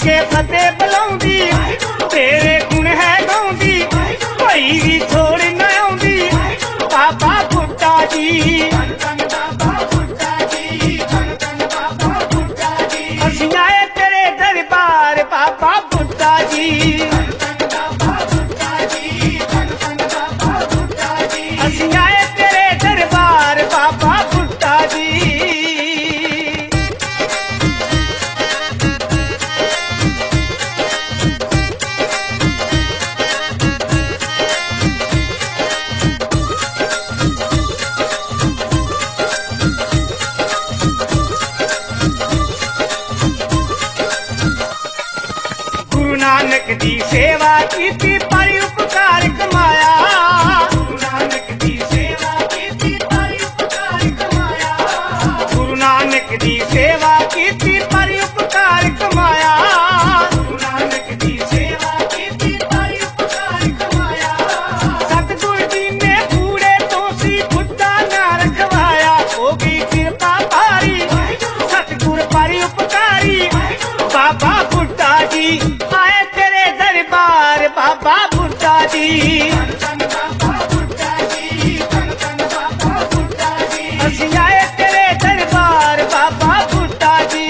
के फतेह बुलाउंदी तेरे गुण है गाउंदी कोई भी छोड़ न आउंदी बाबा बुड्ढा जी असीं आए तेरे दरबार बाबा बुड्ढा जी असीं आए तेरे दरबार बाबा बुड्ढा जी नानक दी सेवा कीती पर उपकार कमाया गुरु नानक दी सेवा कीती पर उपकार कमाया गुरु नानक दी सेवा कीती पर उपकार कमाया गुरु नानक दी सेवा कीती पर उपकार कमाया सतगुरु जी ने बूढ़े तो सी बुड्ढा ना रखवाया हो गई कृपा भारी सतगुरु पर उपकारी बाबा बुड्ढा जी आए तेरे दरबार बाबा बुड्ढा जी असीं आए तेरे दरबार बाबा बुड्ढा जी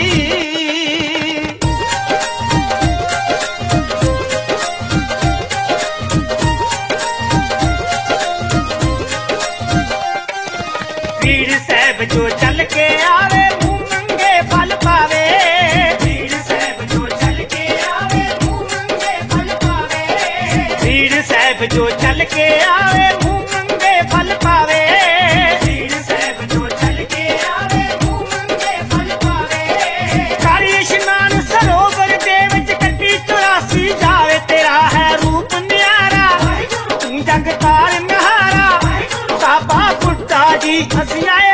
पीर साहब जो चल के आवे मुंह मंगे फल पावे पीर साहब जो चल के आवे मुंह मंगे फल पावे पीर साहब जो चल के आवे मुंह मंगे फल पावे पीर साहब जो चल के आवे मुंह मंगे फल पावे कर इशनान सरोवर दे विच कटी 84 जावे तेरा है रूप न्यारा तू जग तार नहारा बाबा बुड्ढा जी असीं आए